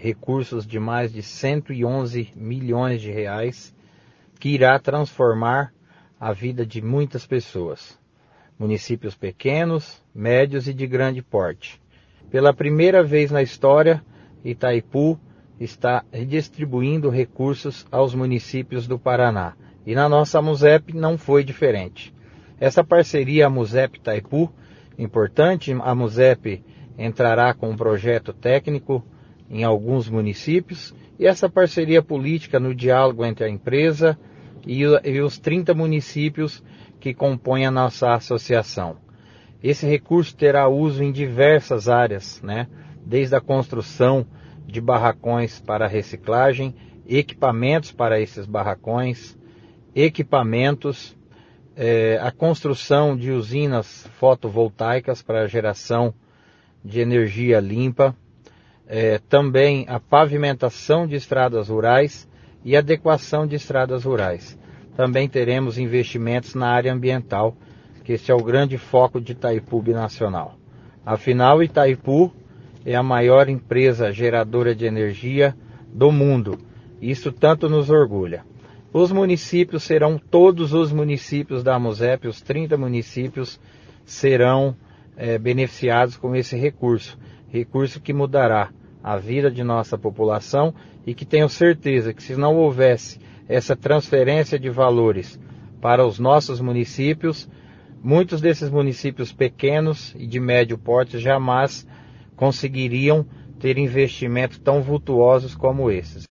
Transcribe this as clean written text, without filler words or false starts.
recursos de mais de 111 milhões de reais, que irá transformar a vida de muitas pessoas, municípios pequenos, médios e de grande porte. Pela primeira vez na história, Itaipu está redistribuindo recursos aos municípios do Paraná. E na nossa AMUSEP não foi diferente. Essa parceria AMUSEP-Itaipu, importante, a AMUSEP entrará com um projeto técnico em alguns municípios, e essa parceria política no diálogo entre a empresa e os 30 municípios que compõem a nossa associação. Esse recurso terá uso em diversas áreas, desde a construção de barracões para reciclagem, equipamentos para esses barracões, a construção de usinas fotovoltaicas para a geração de energia limpa, também a pavimentação de estradas rurais e adequação de estradas rurais. Também teremos investimentos na área ambiental, que este é o grande foco de Itaipu Binacional. Afinal, Itaipu é a maior empresa geradora de energia do mundo. Isso tanto nos orgulha. Os municípios serão, todos os municípios da AMUSEP, os 30 municípios, serão beneficiados com esse recurso. Recurso que mudará a vida de nossa população e que tenho certeza que, se não houvesse essa transferência de valores para os nossos municípios, muitos desses municípios pequenos e de médio porte jamais conseguiriam ter investimentos tão vultuosos como esses.